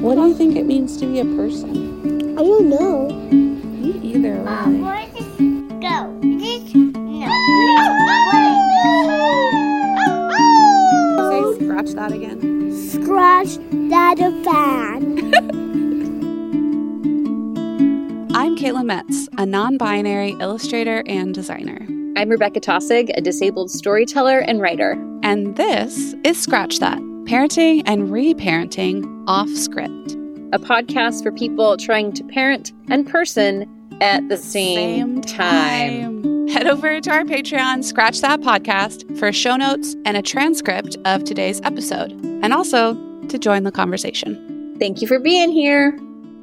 What do you think it means to be a person? I don't know. Me either, really. Where does it go? No. Say scratch that again. Scratch that a fan. I'm Caitlin Metz, a non-binary illustrator and designer. I'm Rebecca Tossig, a disabled storyteller and writer. And this is Scratch That, parenting and reparenting off script. A podcast for people trying to parent and person at the same time. Head over to our Patreon, Scratch That Podcast, for show notes and a transcript of today's episode, and also to join the conversation. Thank you for being here.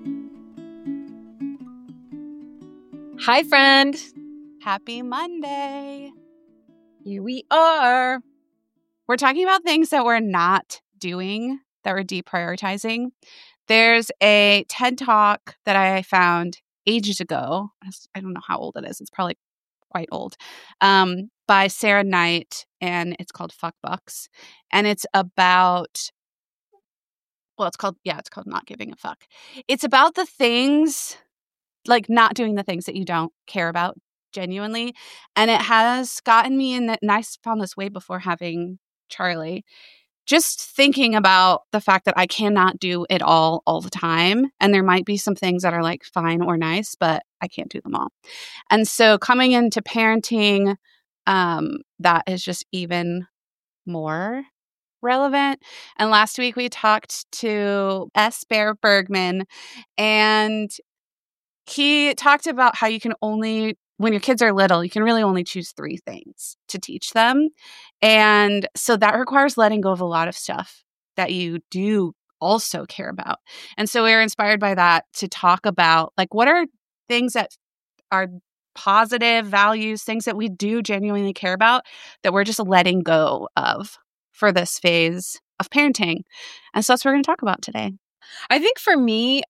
Hi, friend. Happy Monday. Here we are. We're talking about things that we're not doing, that we're deprioritizing. There's a TED Talk that I found ages ago. I don't know how old it is. It's probably quite old. By Sarah Knight, and it's called Fuck Bucks. And it's about, it's called Not Giving a Fuck. It's about the things, like not doing the things that you don't care about genuinely. And it has gotten me in that, and I found this way before having Charlie, just thinking about the fact that I cannot do it all the time. And there might be some things that are like fine or nice, but I can't do them all. And so coming into parenting, that is just even more relevant. And last week we talked to S. Bear Bergman, and he talked about how you can only, when your kids are little, you can really only choose 3 things to teach them. And so that requires letting go of a lot of stuff that you do also care about. And so we were inspired by that to talk about, like, what are things that are positive values, things that we do genuinely care about that we're just letting go of for this phase of parenting. And so that's what we're going to talk about today. I think for me,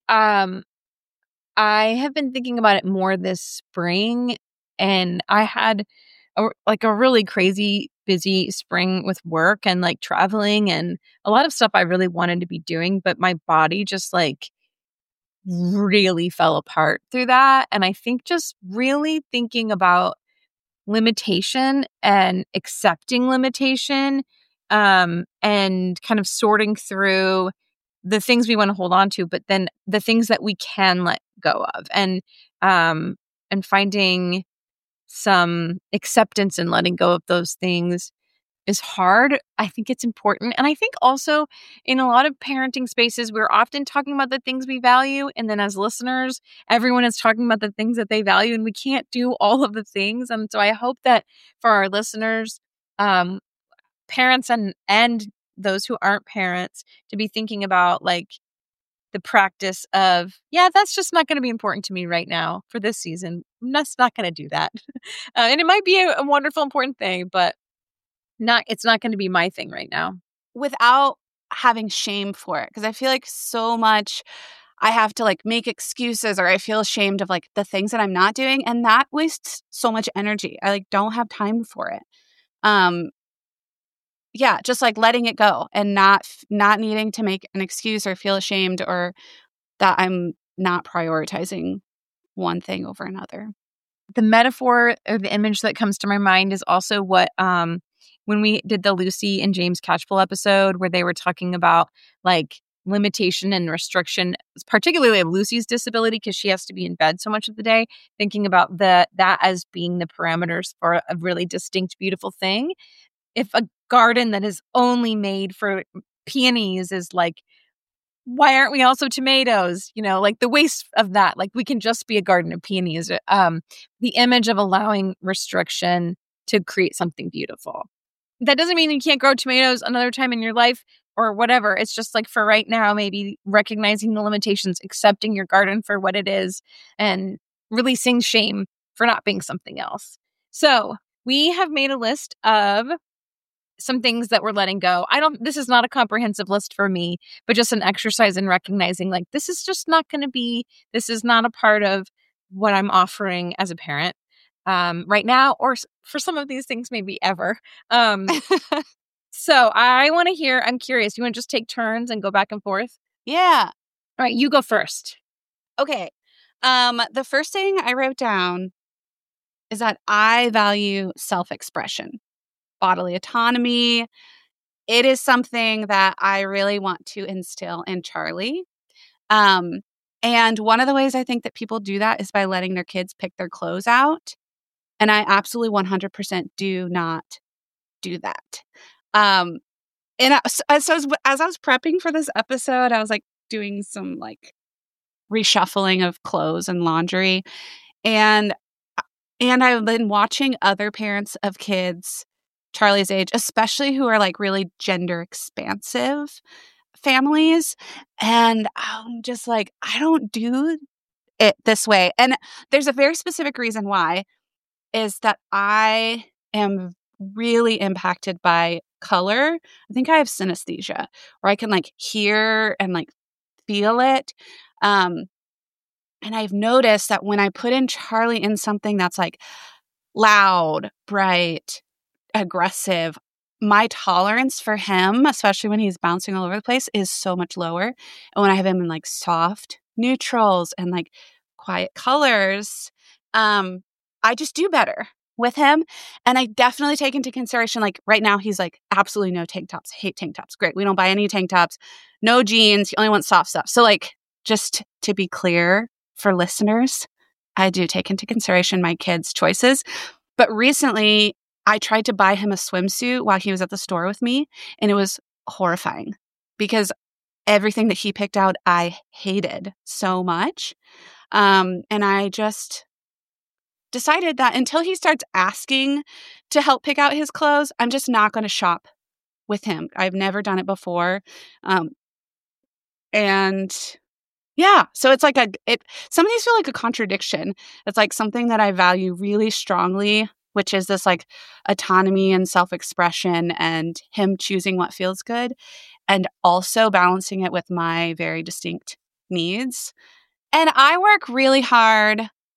I have been thinking about it more this spring, and I had a really crazy busy spring with work and like traveling and a lot of stuff I really wanted to be doing, but my body just like really fell apart through that. And I think just really thinking about limitation and accepting limitation, and kind of sorting through the things we want to hold on to, but then the things that we can let go of, and finding some acceptance in letting go of those things is hard. I think it's important. And I think also in a lot of parenting spaces, we're often talking about the things we value. And then as listeners, everyone is talking about the things that they value, and we can't do all of the things. And so I hope that for our listeners, parents and those who aren't parents, to be thinking about like the practice of, that's just not going to be important to me right now for this season. I'm just not going to do that. And it might be a wonderful, important thing, but it's not going to be my thing right now. Without having shame for it. Because I feel like so much I have to like make excuses, or I feel ashamed of like the things that I'm not doing. And that wastes so much energy. I like don't have time for it. Just like letting it go and not needing to make an excuse or feel ashamed, or that I'm not prioritizing one thing over another. The metaphor or the image that comes to my mind is also what, when we did the Lucy and James Catchpole episode, where they were talking about like limitation and restriction, particularly of Lucy's disability, because she has to be in bed so much of the day, thinking about that as being the parameters for a really distinct, beautiful thing. If a garden that is only made for peonies is like, why aren't we also tomatoes? You know, like the waste of that, like we can just be a garden of peonies. The image of allowing restriction to create something beautiful. That doesn't mean you can't grow tomatoes another time in your life or whatever. It's just like for right now, maybe recognizing the limitations, accepting your garden for what it is, and releasing shame for not being something else. So we have made a list of some things that we're letting go. This is not a comprehensive list for me, but just an exercise in recognizing like, this is not a part of what I'm offering as a parent right now, or for some of these things, maybe ever. So I want to hear, I'm curious, you want to just take turns and go back and forth? Yeah. All right, you go first. Okay. The first thing I wrote down is that I value self-expression, bodily autonomy. It is something that I really want to instill in Charlie. Um, and one of the ways I think that people do that is by letting their kids pick their clothes out. And I absolutely 100% do not do that. Um, and as I was prepping for this episode, I was like doing some like reshuffling of clothes and laundry. And I've been watching other parents of kids Charlie's age, especially who are like really gender expansive families. And I'm just like, I don't do it this way. And there's a very specific reason why is that I am really impacted by color. I think I have synesthesia where I can like hear and like feel it. Um, and I've noticed that when I put in Charlie in something that's like loud, bright, aggressive, my tolerance for him, especially when he's bouncing all over the place, is so much lower. And when I have him in like soft neutrals and like quiet colors, I just do better with him. And I definitely take into consideration, like right now, he's like, absolutely no tank tops, hate tank tops. Great. We don't buy any tank tops, no jeans. He only wants soft stuff. So, like, just to be clear for listeners, I do take into consideration my kids' choices. But recently, I tried to buy him a swimsuit while he was at the store with me, and it was horrifying because everything that he picked out, I hated so much. And I just decided that until he starts asking to help pick out his clothes, I'm just not going to shop with him. I've never done it before. And yeah, so it's like some of these feel like a contradiction. It's like something that I value really strongly, which is this like autonomy and self-expression and him choosing what feels good, and also balancing it with my very distinct needs. And I work really hard.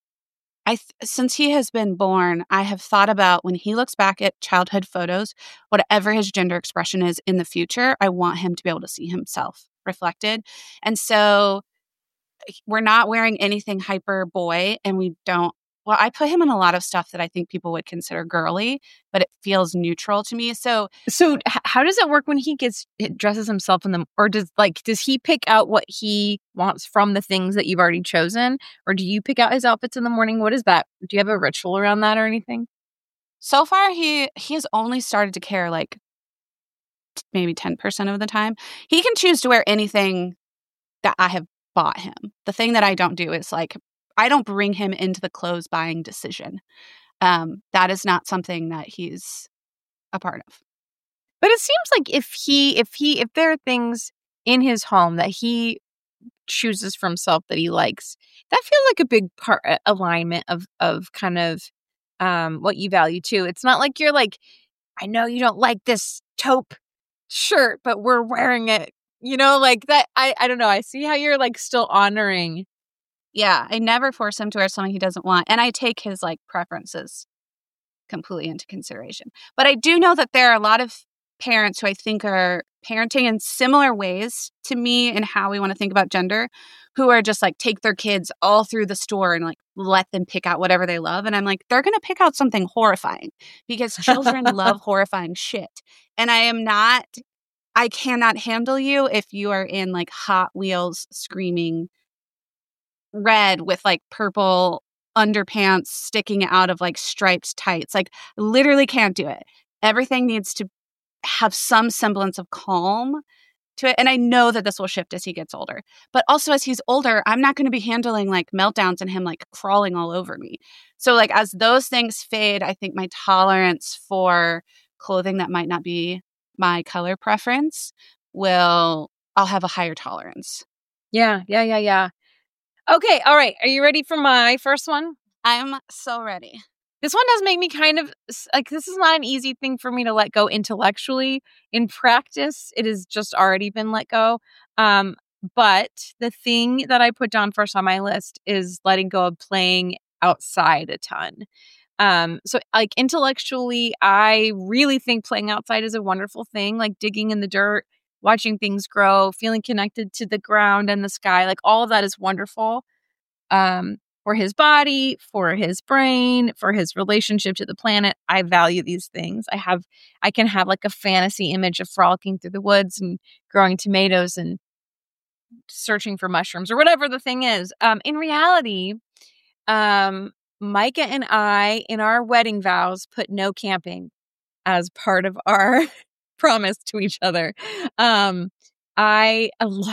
Since he has been born, I have thought about when he looks back at childhood photos, whatever his gender expression is in the future, I want him to be able to see himself reflected. And so we're not wearing anything hyper boy, and I put him in a lot of stuff that I think people would consider girly, but it feels neutral to me. So how does it work when he dresses himself in them, or does he pick out what he wants from the things that you've already chosen, or do you pick out his outfits in the morning? What is that? Do you have a ritual around that or anything? So far, he has only started to care like maybe 10% of the time. He can choose to wear anything that I have bought him. The thing that I don't do is like, I don't bring him into the clothes buying decision. That is not something that he's a part of. But it seems like if there are things in his home that he chooses for himself that he likes, that feels like a big part alignment of kind of what you value too. It's not like you're like, I know you don't like this taupe shirt, but we're wearing it. You know, like that. I don't know. I see how you're like still honoring. Yeah, I never force him to wear something he doesn't want. And I take his like preferences completely into consideration. But I do know that there are a lot of parents who I think are parenting in similar ways to me in how we want to think about gender, who are just like take their kids all through the store and like let them pick out whatever they love. And I'm like, they're going to pick out something horrifying because children love horrifying shit. And I cannot handle you if you are in like Hot Wheels screaming red with like purple underpants sticking out of like striped tights. Like, literally can't do it. Everything needs to have some semblance of calm to it. And I know that this will shift as he gets older. But also as he's older, I'm not going to be handling like meltdowns and him like crawling all over me. So like as those things fade, I think my tolerance for clothing that might not be my color preference I'll have a higher tolerance. Yeah. Okay, all right. Are you ready for my first one? I'm so ready. This one does make me kind of like, this is not an easy thing for me to let go intellectually. In practice, it has just already been let go. But the thing that I put down first on my list is letting go of playing outside a ton. So like intellectually, I really think playing outside is a wonderful thing, like digging in the dirt, watching things grow, feeling connected to the ground and the sky. Like all of that is wonderful. For his body, for his brain, for his relationship to the planet. I value these things. I can have like a fantasy image of frolicking through the woods and growing tomatoes and searching for mushrooms or whatever the thing is. In reality, Micah and I, in our wedding vows, put no camping as part of our promise to each other. I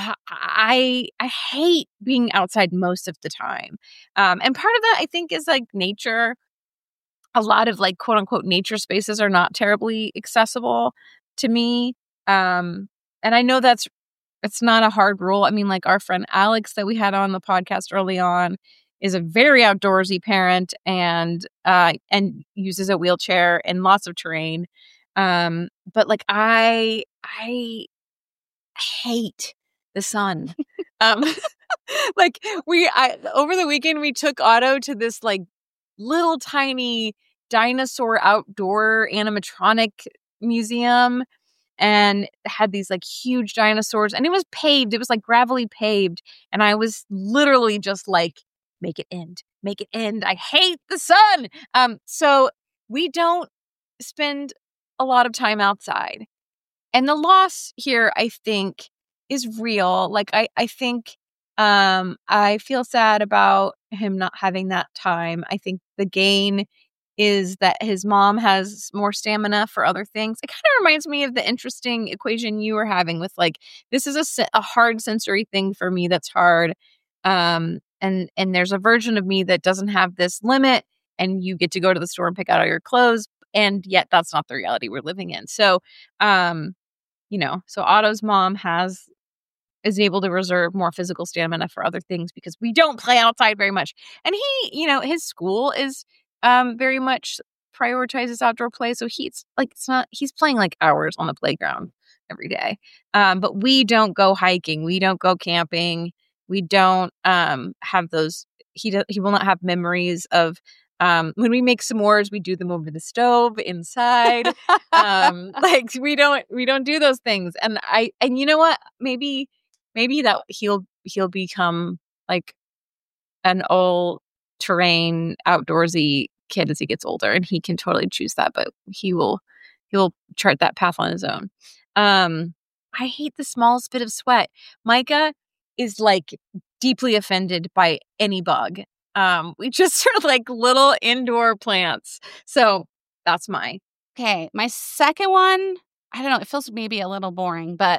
hate being outside most of the time. And part of that, I think, is like nature. A lot of like quote unquote nature spaces are not terribly accessible to me. And I know it's not a hard rule. I mean, like our friend Alex that we had on the podcast early on is a very outdoorsy parent and uses a wheelchair in lots of terrain. But like I hate the sun. Like over the weekend we took Otto to this like little tiny dinosaur outdoor animatronic museum and had these like huge dinosaurs, and it was paved. It was like gravelly paved, and I was literally just like, make it end. I hate the sun. So we don't spend a lot of time outside. And the loss here, I think, is real. Like, I think I feel sad about him not having that time. I think the gain is that his mom has more stamina for other things. It kind of reminds me of the interesting equation you were having with like, this is a hard sensory thing for me that's hard. And there's a version of me that doesn't have this limit, and you get to go to the store and pick out all your clothes. And yet that's not the reality we're living in. So, so Otto's mom is able to reserve more physical stamina for other things because we don't play outside very much. And he, his school is very much prioritizes outdoor play. So he's playing like hours on the playground every day. But we don't go hiking. We don't go camping. We don't have those. He will not have memories of when we make s'mores, we do them over the stove inside. Like we don't do those things. And you know what? Maybe that he'll become like an all terrain outdoorsy kid as he gets older, and he can totally choose that, but he'll chart that path on his own. I hate the smallest bit of sweat. Micah is like deeply offended by any bug. We just are like little indoor plants. So that's my. Okay. My second one, I don't know, it feels maybe a little boring, but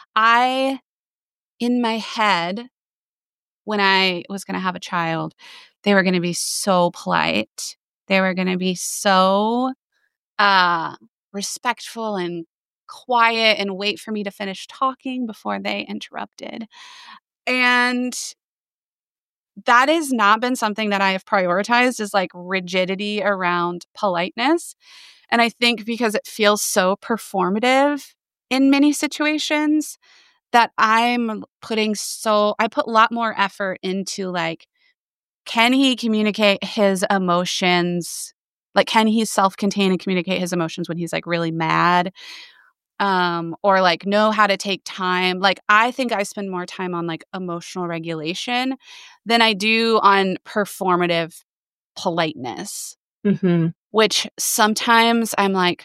in my head, when I was going to have a child, they were going to be so polite. They were going to be so respectful and quiet and wait for me to finish talking before they interrupted. And that has not been something that I have prioritized, is like rigidity around politeness. And I think because it feels so performative in many situations that I put a lot more effort into like, can he communicate his emotions? Like, can he self-contain and communicate his emotions when he's like really mad? Or like know how to take time. Like, I think I spend more time on like emotional regulation than I do on performative politeness, which sometimes I'm like,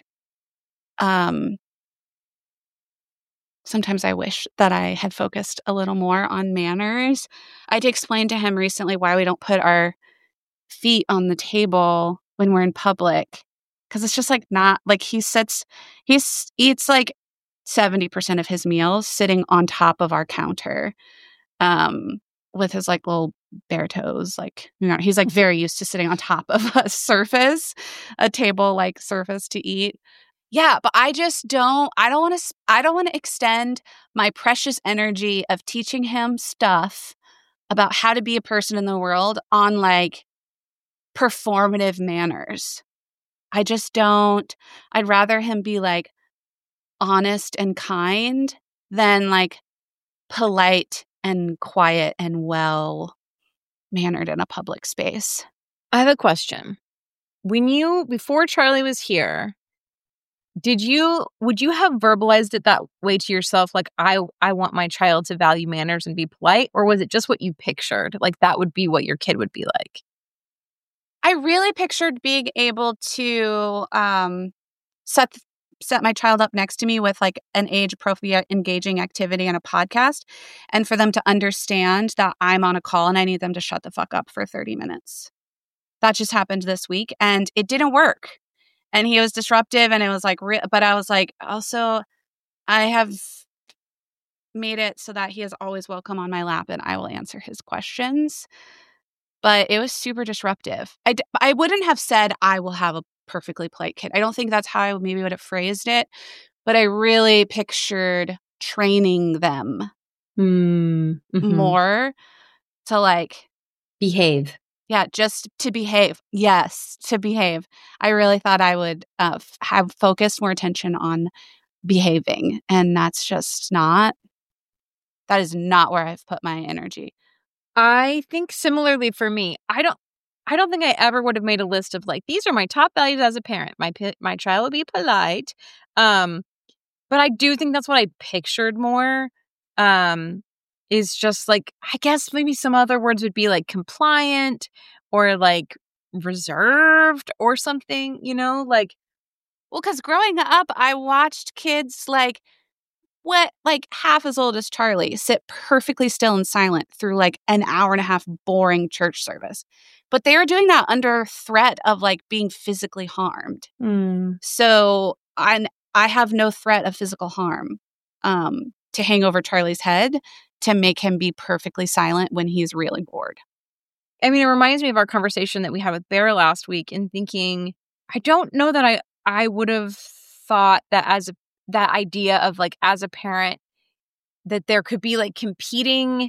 sometimes I wish that I had focused a little more on manners. I had to explain to him recently why we don't put our feet on the table when we're in public. Because it's just like not like he eats like 70% of his meals sitting on top of our counter with his like little bare toes. Like, he's like very used to sitting on top of a table like surface to eat. Yeah, but I don't want to extend my precious energy of teaching him stuff about how to be a person in the world on like performative manners. I just don't. I'd rather him be like honest and kind than like polite and quiet and well mannered in a public space. I have a question. Before Charlie was here, would you have verbalized it that way to yourself? Like, I want my child to value manners and be polite, or was it just what you pictured? Like that would be what your kid would be like? I really pictured being able to set my child up next to me with like an age-appropriate engaging activity and a podcast, and for them to understand that I'm on a call and I need them to shut the fuck up for 30 minutes. That just happened this week and it didn't work. And he was disruptive and it was like, but I was like, also, I have made it so that he is always welcome on my lap and I will answer his questions. But it was super disruptive. I wouldn't have said I will have a perfectly polite kid. I don't think that's how I maybe would have phrased it. But I really pictured training them more to like behave. Yeah, just to behave. Yes, to behave. I really thought I would have focused more attention on behaving. And that is not where I've put my energy. I think similarly for me, I don't think I ever would have made a list of like, these are my top values as a parent. My child will be polite. But I do think that's what I pictured more. Is just like, I guess maybe some other words would be like compliant or like reserved or something, like. Well, because growing up, I watched kids like half as old as Charlie sit perfectly still and silent through like an hour and a half boring church service. But they were doing that under threat of like being physically harmed. So I have no threat of physical harm to hang over Charlie's head to make him be perfectly silent when he's really bored. I mean, it reminds me of our conversation that we had with Bear last week and thinking, I don't know that I would have thought that that idea of like as a parent that there could be like competing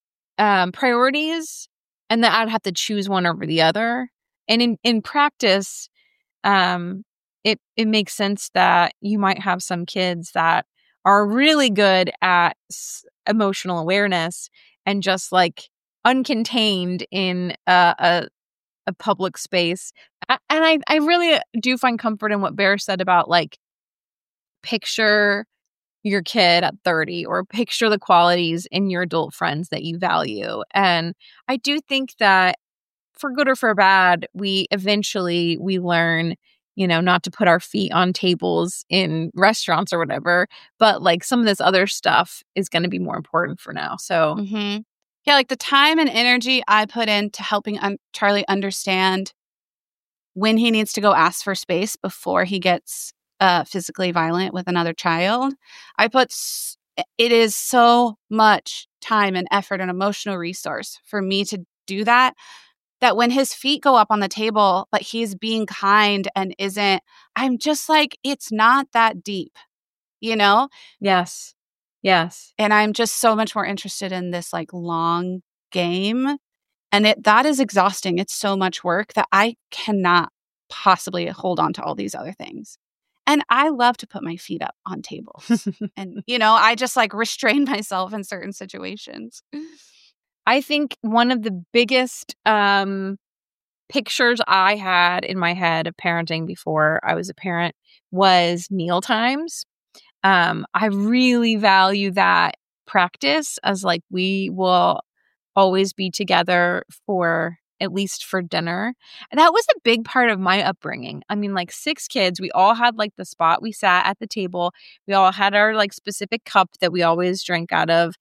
priorities and that I'd have to choose one over the other. And in practice, it makes sense that you might have some kids that are really good at emotional awareness and just like uncontained in a public space. And I really do find comfort in what Bear said about like, picture your kid at 30 or picture the qualities in your adult friends that you value. And I do think that for good or for bad, we learn, not to put our feet on tables in restaurants or whatever, but like some of this other stuff is going to be more important for now. So yeah, like the time and energy I put into helping Charlie understand when he needs to go ask for space before he gets physically violent with another child. It is so much time and effort and emotional resource for me to do that when his feet go up on the table, but he's being kind and I'm just like, it's not that deep, Yes. And I'm just so much more interested in this like long game. And that is exhausting. It's so much work that I cannot possibly hold on to all these other things. And I love to put my feet up on tables. And, I just like restrain myself in certain situations. I think one of the biggest pictures I had in my head of parenting before I was a parent was meal times. I really value that practice as like we will always be together for at least for dinner. And that was a big part of my upbringing. I mean, like 6 kids, we all had like the spot we sat at the table. We all had our like specific cup that we always drank out of.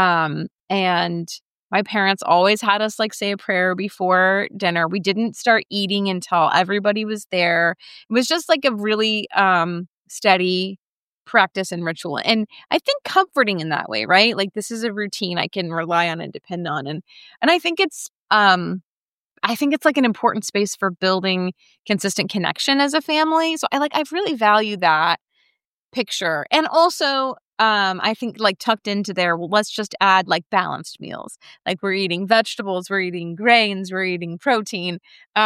And my parents always had us like say a prayer before dinner. We didn't start eating until everybody was there. It was just like a really steady practice and ritual. And I think comforting in that way, right? Like this is a routine I can rely on and depend on. And I think it's like an important space for building consistent connection as a family. So I really value that picture. And also, I think like tucked into there, well, let's just add like balanced meals. Like we're eating vegetables, we're eating grains, we're eating protein.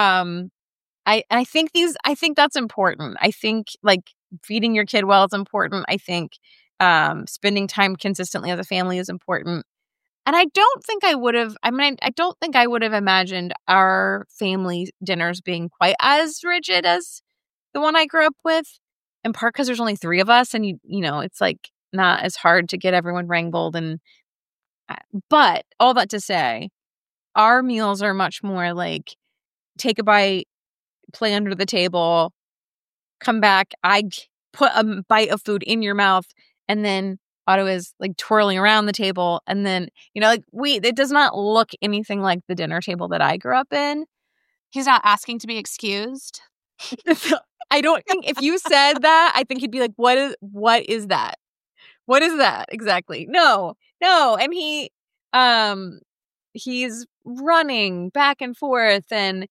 I think that's important. I think like feeding your kid well is important. I think spending time consistently as a family is important. And I don't think I would have imagined our family dinners being quite as rigid as the one I grew up with. in part because there's only 3 of us, and you know, it's like not as hard to get everyone wrangled. And but all that to say, our meals are much more like take a bite, play under the table, come back, I put a bite of food in your mouth, and then Otto is like twirling around the table. And then, you know, like it does not look anything like the dinner table that I grew up in. He's not asking to be excused. I don't think if you said that, I think he'd be like, what is that? What is that exactly? No. And he's running back and forth, and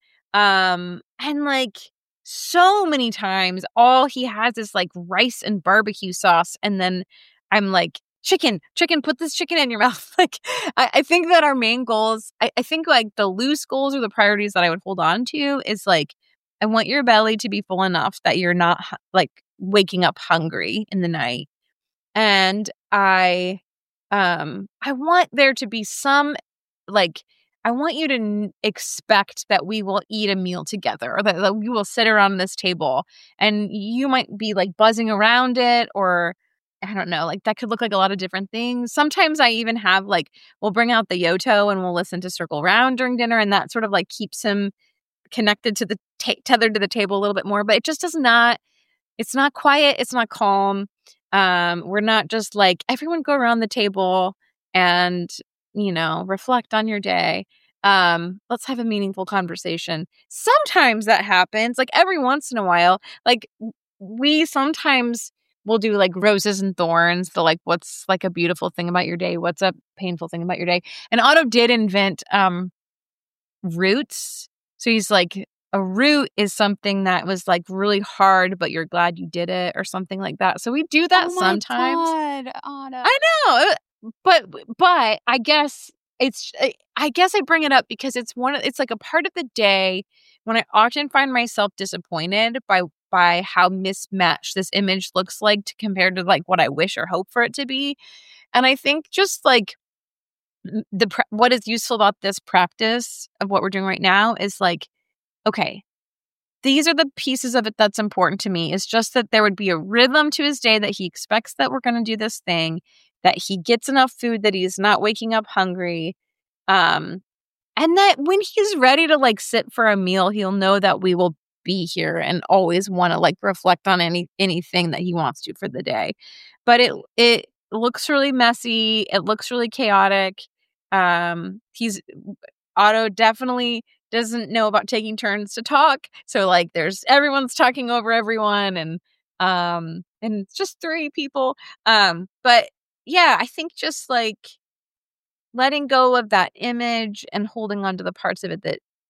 like so many times all he has is like rice and barbecue sauce, and then I'm like, chicken, put this chicken in your mouth. Like I think that our main goals, I think like the loose goals or the priorities that I would hold on to is like, I want your belly to be full enough that you're not like waking up hungry in the night. And I want there to be some like, I want you to expect that we will eat a meal together, or that we will sit around this table, and you might be like buzzing around it, or I don't know, like that could look like a lot of different things. Sometimes I even have like, we'll bring out the Yoto and we'll listen to Circle Round during dinner, and that sort of like keeps him connected to the tethered to the table a little bit more. But it just does not, it's not quiet, it's not calm. We're not just like, everyone go around the table and, you know, reflect on your day. Let's have a meaningful conversation. Sometimes that happens, like every once in a while. Like we sometimes will do like roses and thorns, the like, what's like a beautiful thing about your day? What's a painful thing about your day? And Otto did invent roots. So he's like, a root is something that was like really hard, but you're glad you did it, or something like that. So we do that sometimes. God, Otto. I know, but I guess I bring it up because it's like a part of the day when I often find myself disappointed by how mismatched this image looks like compared to like what I wish or hope for it to be. And I think just like what is useful about this practice of what we're doing right now is like, okay, these are the pieces of it that's important to me. It's just that there would be a rhythm to his day, that he expects that we're going to do this thing, that he gets enough food, that he's not waking up hungry. And that when he's ready to like sit for a meal, he'll know that we will be here and always want to like reflect on anything that he wants to for the day. But it looks really messy. It looks really chaotic. Otto definitely doesn't know about taking turns to talk. So like everyone's talking over everyone, and it's just 3 people. But yeah, I think just like letting go of that image and holding on to the parts of it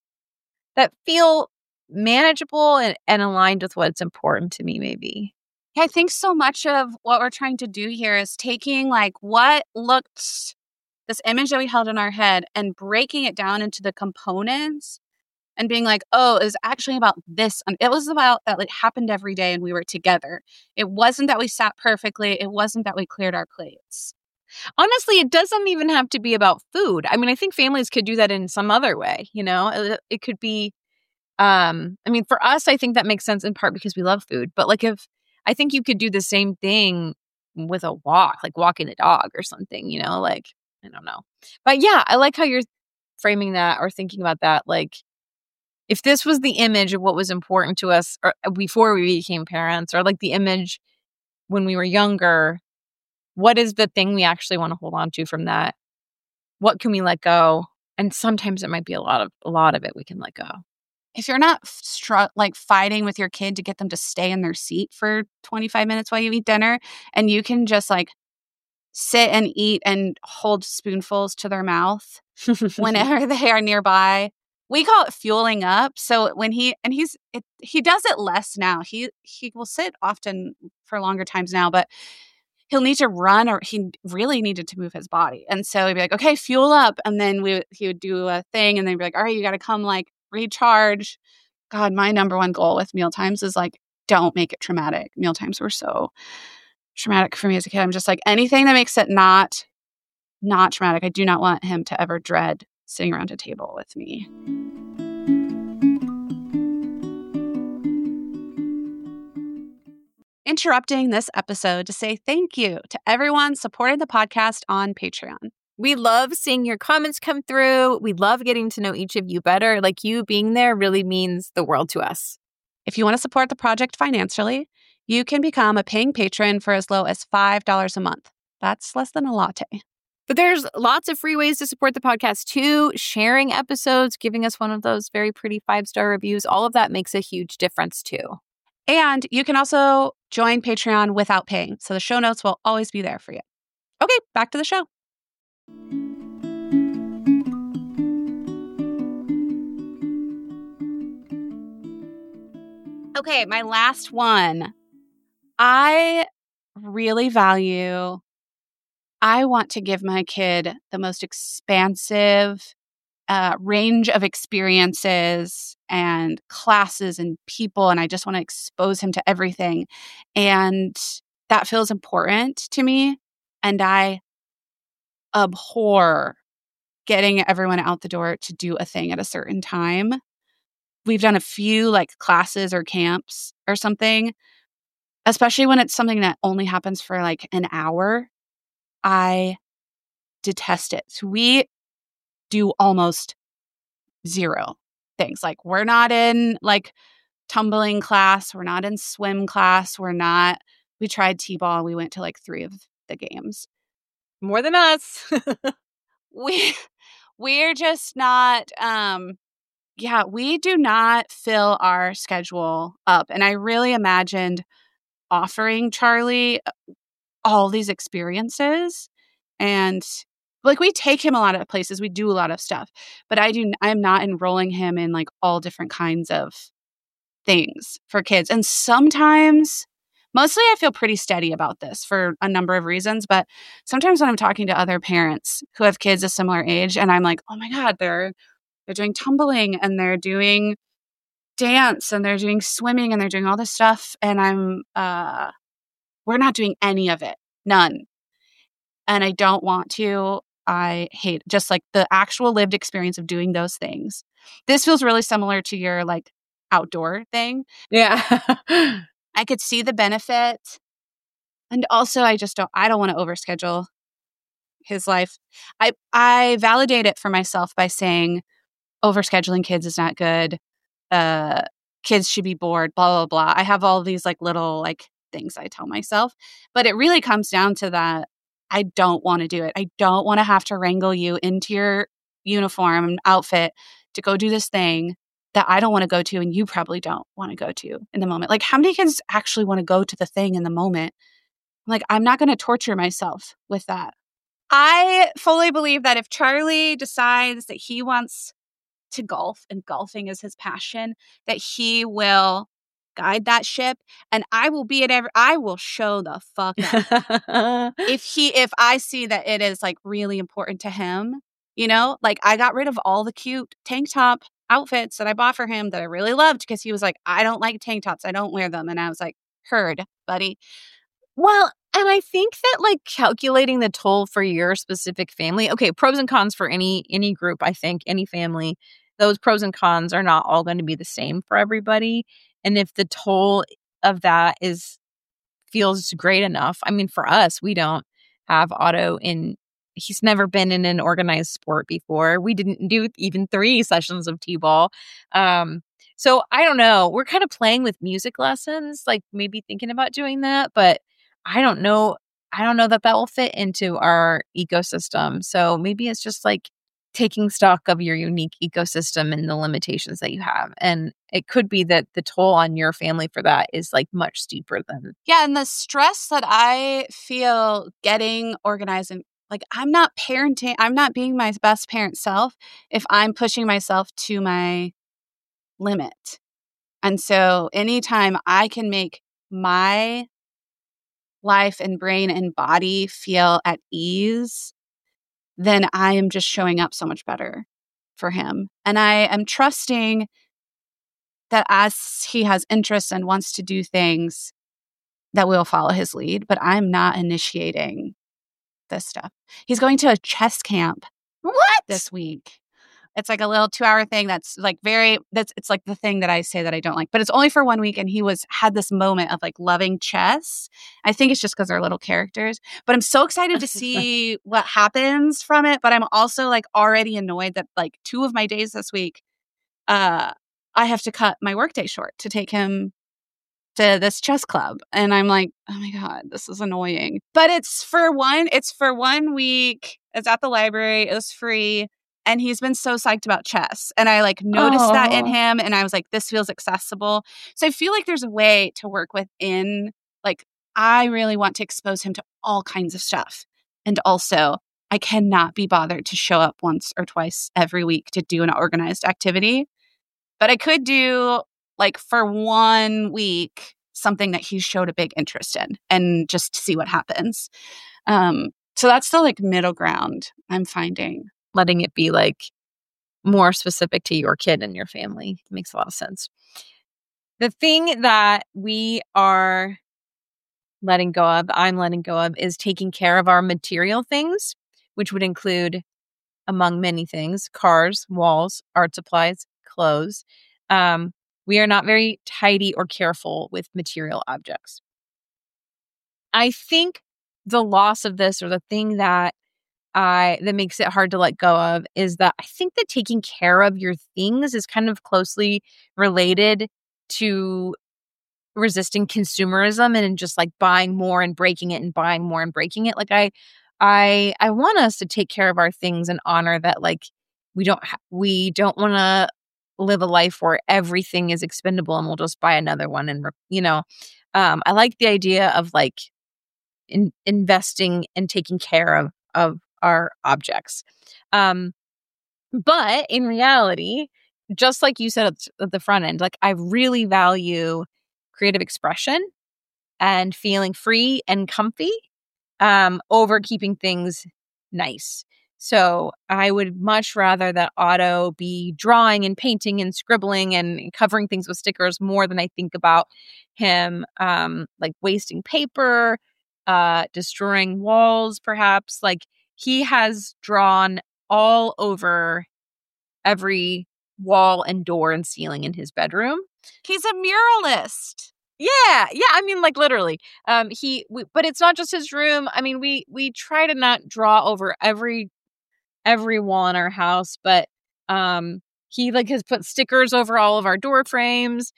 that feel manageable and aligned with what's important to me, maybe. I think so much of what we're trying to do here is taking like what looked, this image that we held in our head, and breaking it down into the components and being like, oh, it was actually about this. And it was about that it happened every day and we were together. It wasn't that we sat perfectly. It wasn't that we cleared our plates. Honestly, it doesn't even have to be about food. I mean, I think families could do that in some other way, you know? It could be, I mean, for us, I think that makes sense in part because we love food. But like I think you could do the same thing with a walk, like walking a dog or something, you know? Like, I don't know. But yeah, I like how you're framing that or thinking about that. Like, if this was the image of what was important to us or before we became parents, or like the image when we were younger, what is the thing we actually want to hold on to from that? What can we let go? And sometimes it might be a lot of it we can let go. If you're not like fighting with your kid to get them to stay in their seat for 25 minutes while you eat dinner, and you can just like sit and eat and hold spoonfuls to their mouth whenever they are nearby. We call it fueling up. So when he does it less now. He will sit often for longer times now, but he'll need to run, or he really needed to move his body. And so he'd be like, okay, fuel up. And then he would do a thing, and then be like, all right, you got to come like recharge. God, my number one goal with mealtimes is like, don't make it traumatic. Mealtimes were so traumatic for me as a kid. I'm just like, anything that makes it not traumatic. I do not want him to ever dread sitting around a table with me. interrupting this episode to say thank you to everyone supporting the podcast on Patreon. We love seeing your comments come through. We love getting to know each of you better. Like, you being there really means the world to us. If you want to support the project financially, you can become a paying patron for as low as $5 a month. That's less than a latte. But there's lots of free ways to support the podcast too. Sharing episodes, giving us one of those very pretty 5-star reviews, all of that makes a huge difference too. And you can also join Patreon without paying. So the show notes will always be there for you. Okay, back to the show. Okay, my last one. I really value, I want to give my kid the most expansive range of experiences and classes and people, and I just want to expose him to everything. And that feels important to me. And I abhor getting everyone out the door to do a thing at a certain time. We've done a few like classes or camps or something, especially when it's something that only happens for like an hour. I detest it. So we do almost zero things. Like, we're not in like tumbling class. We're not in swim class. We tried T-ball. We went to like 3 of the games. More than us. We're just not, we do not fill our schedule up. And I really imagined offering Charlie all these experiences, and like, we take him a lot of places, we do a lot of stuff, but I'm not enrolling him in like all different kinds of things for kids. And sometimes, mostly I feel pretty steady about this for a number of reasons, but sometimes when I'm talking to other parents who have kids a similar age, and I'm like, oh my God, they're doing tumbling and they're doing dance and they're doing swimming and they're doing all this stuff, and we're not doing any of it. None. And I don't want to. I hate just like the actual lived experience of doing those things. This feels really similar to your like outdoor thing. Yeah. I could see the benefit. And also I don't want to overschedule his life. I validate it for myself by saying overscheduling kids is not good. Kids should be bored, blah, blah, blah. I have all these like little like things I tell myself, but it really comes down to that. I don't want to do it. I don't want to have to wrangle you into your uniform and outfit to go do this thing that I don't want to go to and you probably don't want to go to in the moment. Like, how many kids actually want to go to the thing in the moment? Like, I'm not going to torture myself with that. I fully believe that if Charlie decides that he wants to golf and golfing is his passion, that he will guide that ship, and I will be at I will show the fuck up. if I see that it is like really important to him, you know, like I got rid of all the cute tank top outfits that I bought for him that I really loved because he was like, I don't like tank tops, I don't wear them. And I was like, heard, buddy. Well, and I think that like calculating the toll for your specific family, okay, pros and cons for any group, I think, any family, those pros and cons are not all going to be the same for everybody. And if the toll of that feels great enough, I mean, for us, we don't have Otto he's never been in an organized sport before. We didn't do even 3 sessions of T-ball. So I don't know. We're kind of playing with music lessons, like maybe thinking about doing that, but I don't know that will fit into our ecosystem. So maybe it's just like taking stock of your unique ecosystem and the limitations that you have. And it could be that the toll on your family for that is like much steeper than. Yeah. And the stress that I feel getting organized, and like, I'm not parenting, I'm not being my best parent self if I'm pushing myself to my limit. And so anytime I can make my life and brain and body feel at ease, then I am just showing up so much better for him. And I am trusting that as he has interests and wants to do things, that we'll follow his lead. But I'm not initiating this stuff. He's going to a chess camp. What? This week. It's like a little 2-hour thing that's like it's like the thing that I say that I don't like. But it's only for 1 week, and he had this moment of like loving chess. I think it's just because they're little characters. But I'm so excited to see what happens from it. But I'm also like already annoyed that like 2 of my days this week, I have to cut my workday short to take him to this chess club. And I'm like, oh my God, this is annoying. But it's for 1 week. It's at the library. It was free. And he's been so psyched about chess. And I like noticed that in him. And I was like, this feels accessible. So I feel like there's a way to work within, like, I really want to expose him to all kinds of stuff. And also, I cannot be bothered to show up once or twice every week to do an organized activity. But I could do, like, for 1 week, something that he showed a big interest in and just see what happens. So that's the, like, middle ground I'm finding. Letting it be, like, more specific to your kid and your family makes a lot of sense. The thing that we are letting go of, I'm letting go of, is taking care of our material things, which would include, among many things, cars, walls, art supplies, clothes. We are not very tidy or careful with material objects. I think the loss of this, or the thing that makes it hard to let go of, is that I think that taking care of your things is kind of closely related to resisting consumerism and just like buying more and breaking it and buying more and breaking it. Like I want us to take care of our things and honor that, like, we don't want to live a life where everything is expendable and we'll just buy another one. And I like the idea of like investing and taking care of our objects. But in reality, just like you said at the front end, like, I really value creative expression and feeling free and comfy over keeping things nice. So I would much rather that Otto be drawing and painting and scribbling and covering things with stickers more than I think about him like wasting paper, destroying walls, perhaps. Like, he has drawn all over every wall and door and ceiling in his bedroom. He's a muralist. Yeah. I mean, like, literally. But it's not just his room. I mean, we try to not draw over every wall in our house, but he like has put stickers over all of our door frames.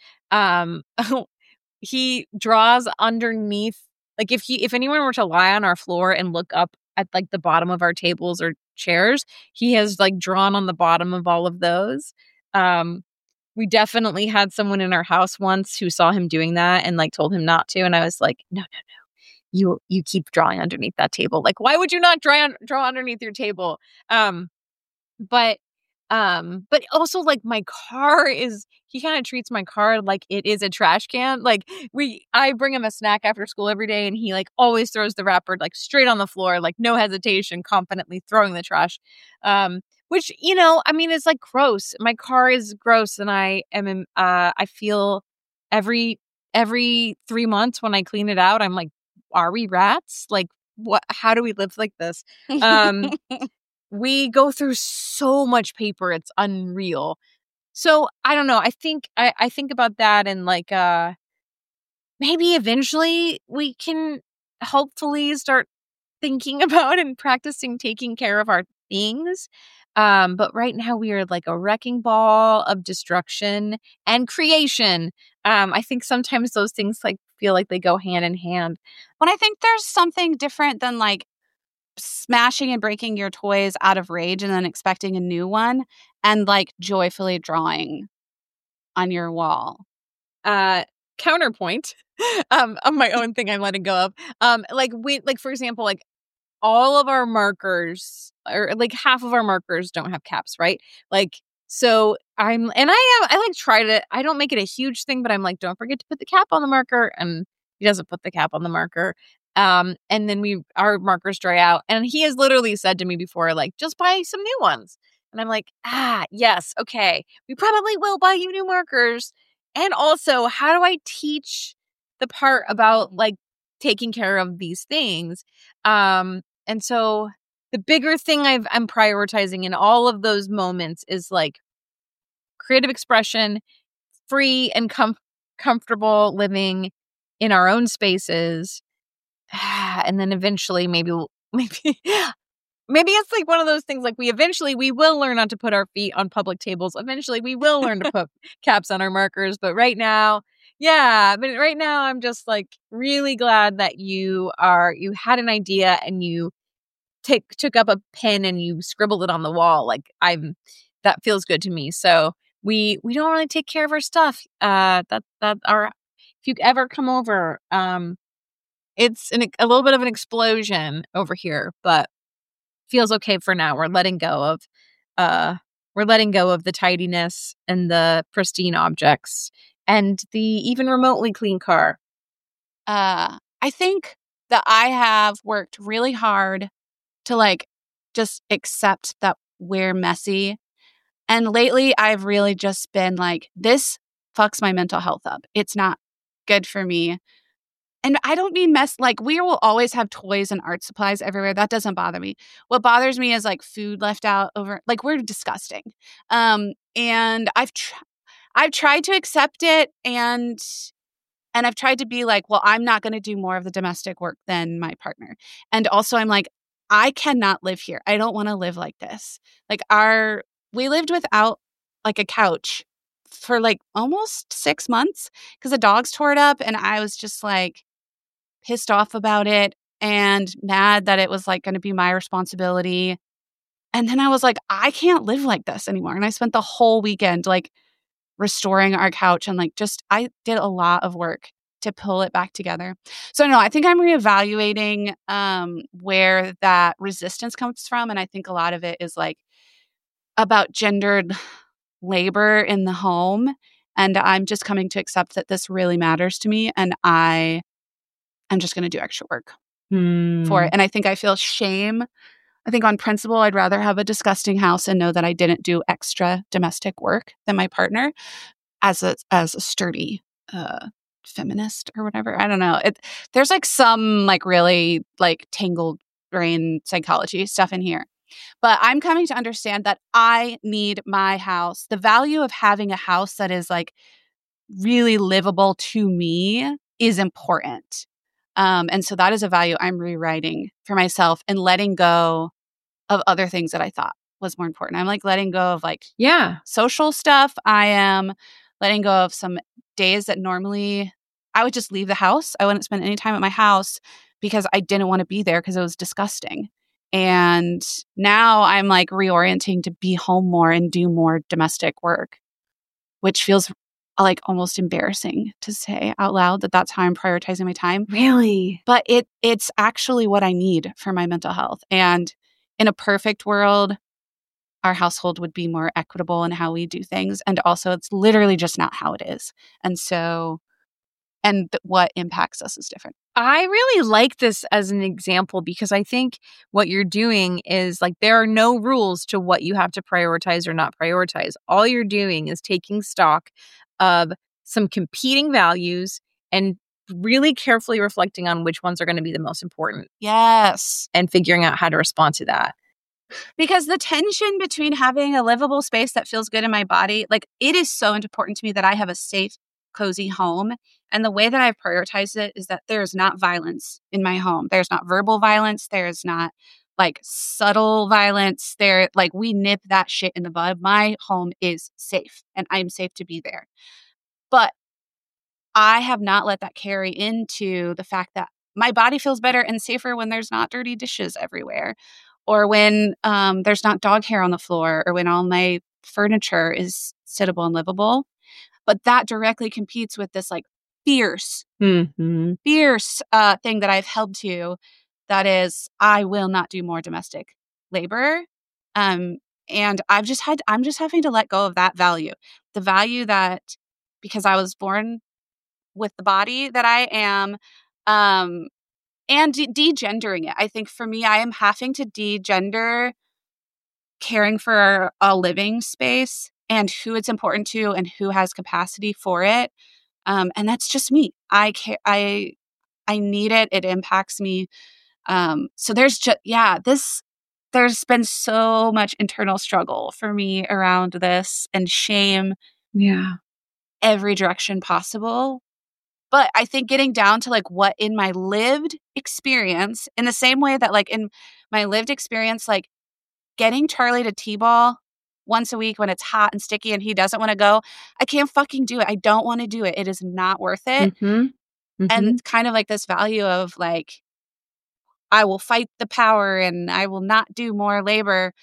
He draws underneath. Like, if anyone were to lie on our floor and look up at like the bottom of our tables or chairs, he has like drawn on the bottom of all of those. We definitely had someone in our house once who saw him doing that and like told him not to. And I was like, no. You keep drawing underneath that table. Like, why would you not draw underneath your table? But also, like, my car he kind of treats my car like it is a trash can. Like, I bring him a snack after school every day, and he like always throws the wrapper like straight on the floor, like no hesitation, confidently throwing the trash. Which, I mean, it's like gross. My car is gross, and I feel every 3 months when I clean it out, I'm like, are we rats? Like, what? How do we live like this? We go through so much paper, it's unreal. So I don't know. I think I think about that, and like maybe eventually we can hopefully start thinking about and practicing taking care of our things. But right now we are like a wrecking ball of destruction and creation. I think sometimes those things like feel like they go hand in hand. When I think there's something different than like smashing and breaking your toys out of rage and then expecting a new one, and like joyfully drawing on your wall. Counterpoint of my own thing I'm letting go of. For example, like, all of our markers, or like half of our markers, don't have caps, right? Like, so I don't make it a huge thing, but I'm like, don't forget to put the cap on the marker, and he doesn't put the cap on the marker. And then our markers dry out, and he has literally said to me before, like, just buy some new ones. And I'm like, yes, okay, we probably will buy you new markers. And also, how do I teach the part about like taking care of these things? And so the bigger thing I'm prioritizing in all of those moments is like creative expression, free and comfortable living in our own spaces. And then eventually maybe it's like one of those things like we will learn not to put our feet on public tables. Eventually we will learn to put caps on our markers. But right now, I'm just like really glad that you had an idea and you took up a pen and you scribbled it on the wall. Like that feels good to me. So we don't really take care of our stuff. If you ever come over, it's a little bit of an explosion over here, but feels okay for now. We're letting go of the tidiness and the pristine objects and the even remotely clean car. I think that I have worked really hard to like just accept that we're messy. And lately I've really just been like, this fucks my mental health up. It's not good for me. And I don't mean mess, like we will always have toys and art supplies everywhere. That doesn't bother me. What bothers me is like food left out over, like we're disgusting. And I've tried to accept it and I've tried to be like, well, I'm not going to do more of the domestic work than my partner. And also I'm like, I cannot live here. I don't want to live like this. Like we lived without like a couch for like almost 6 months because the dogs tore it up. And I was just like pissed off about it and mad that it was like going to be my responsibility. And then I was like, I can't live like this anymore. And I spent the whole weekend like restoring our couch and like I did a lot of work to pull it back together. So no, I think I'm reevaluating where that resistance comes from. And I think a lot of it is like about gendered labor in the home. And I'm just coming to accept that this really matters to me. And I'm just going to do extra work for it. And I think I feel shame. I think on principle, I'd rather have a disgusting house and know that I didn't do extra domestic work than my partner as a sturdy feminist or whatever. I don't know. There's like some like really like tangled brain psychology stuff in here. But I'm coming to understand that I need my house. The value of having a house that is like really livable to me is important. And so that is a value I'm rewriting for myself and letting go of other things that I thought was more important. I'm like letting go of like social stuff. I am letting go of some days that normally I would just leave the house. I wouldn't spend any time at my house because I didn't want to be there because it was disgusting. And now I'm like reorienting to be home more and do more domestic work, which feels like almost embarrassing to say out loud that that's how I'm prioritizing my time. Really? But it's actually what I need for my mental health. And in a perfect world, our household would be more equitable in how we do things. And also it's literally just not how it is. And so, what impacts us is different. I really like this as an example because I think what you're doing is like there are no rules to what you have to prioritize or not prioritize. All you're doing is taking stock of some competing values and really carefully reflecting on which ones are going to be the most important. Yes. And figuring out how to respond to that. Because the tension between having a livable space that feels good in my body, like it is so important to me that I have a safe, cozy home. And the way that I've prioritized it is that there's not violence in my home. There's not verbal violence. There's not like subtle violence. We nip that shit in the bud. My home is safe and I'm safe to be there. But I have not let that carry into the fact that my body feels better and safer when there's not dirty dishes everywhere, or when there's not dog hair on the floor, or when all my furniture is sittable and livable. But that directly competes with this like fierce thing that I've held to. That is, I will not do more domestic labor. And I'm just having to let go of that value. The value that because I was born with the body that I am, and degendering it. I think for me, I am having to degender caring for a living space and who it's important to and who has capacity for it. And that's just me. I need it. It impacts me. So there's just, there's been so much internal struggle for me around this and shame. Yeah. Every direction possible. But I think getting down to like what in my lived experience, in the same way that like in my lived experience, like getting Charlie to T-ball once a week when it's hot and sticky and he doesn't want to go, I can't fucking do it. I don't want to do it. It is not worth it. And it's kind of like this value of like, I will fight the power and I will not do more labor.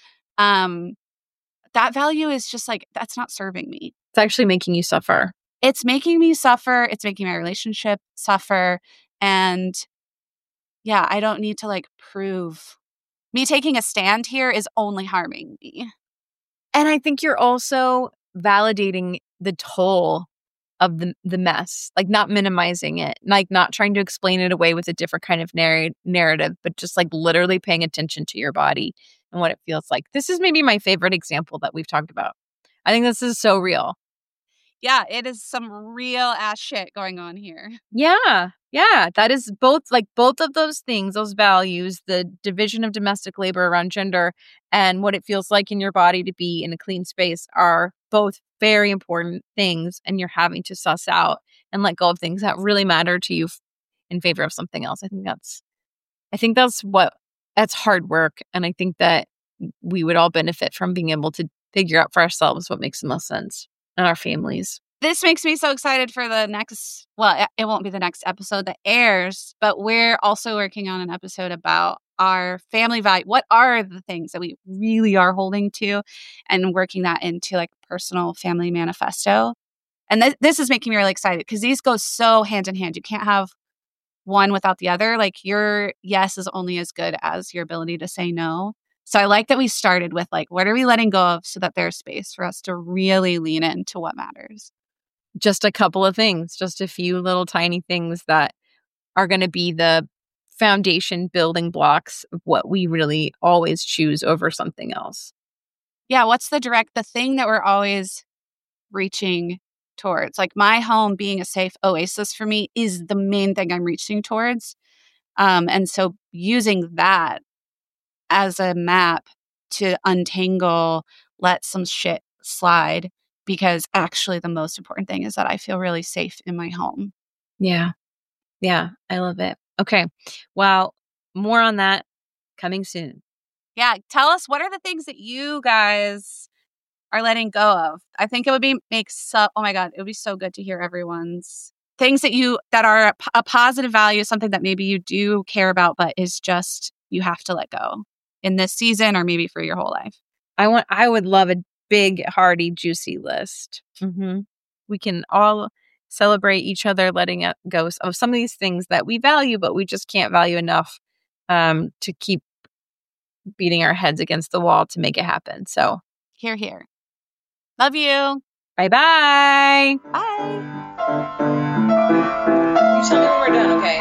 That value is just like, that's not serving me. It's actually making you suffer. It's making me suffer. It's making my relationship suffer. And yeah, I don't need to like prove. Me taking a stand here is only harming me. And I think you're also validating the toll of the mess, like not minimizing it, like not trying to explain it away with a different kind of narrative, but just like literally paying attention to your body and what it feels like. This is maybe my favorite example that we've talked about. I think this is so real. Yeah, it is some real ass shit going on here. Yeah. That is both of those things, those values, the division of domestic labor around gender and what it feels like in your body to be in a clean space are both very important things. And you're having to suss out and let go of things that really matter to you in favor of something else. I think that's hard work. And I think that we would all benefit from being able to figure out for ourselves what makes the most sense and our families. This makes me so excited for the next, well, it won't be the next episode that airs, but we're also working on an episode about our family value. What are the things that we really are holding to and working that into like a personal family manifesto. And this is making me really excited because these go so hand in hand. You can't have one without the other. Like your yes is only as good as your ability to say no. So I like that we started with like, what are we letting go of so that there's space for us to really lean into what matters? Just a couple of things, just a few little tiny things that are going to be the foundation building blocks of what we really always choose over something else. Yeah, what's the thing that we're always reaching towards? Like my home being a safe oasis for me is the main thing I'm reaching towards. And so using that as a map to untangle, let some shit slide, because actually the most important thing is that I feel really safe in my home. Yeah. I love it. Okay. Well, more on that coming soon. Yeah. Tell us, what are the things that you guys are letting go of? I think it would be oh my God, it would be so good to hear everyone's things that are a positive value, something that maybe you do care about, but is just, you have to let go in this season or maybe for your whole life. I would love a big, hearty, juicy list. We can all celebrate each other letting it go of some of these things that we value, but we just can't value enough to keep beating our heads against the wall to make it happen. So Hear, hear. Love you. Bye-bye. Bye. You tell me when we're done, okay?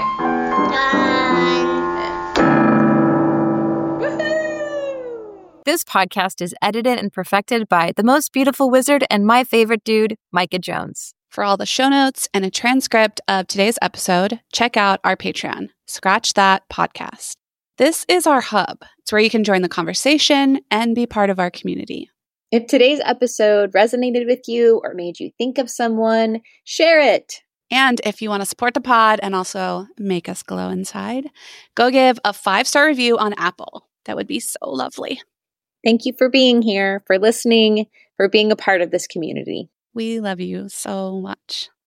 This podcast is edited and perfected by the most beautiful wizard and my favorite dude, Micah Jones. For all the show notes and a transcript of today's episode, check out our Patreon, Scratch That Podcast. This is our hub. It's where you can join the conversation and be part of our community. If today's episode resonated with you or made you think of someone, share it. And if you want to support the pod and also make us glow inside, go give a 5-star review on Apple. That would be so lovely. Thank you for being here, for listening, for being a part of this community. We love you so much.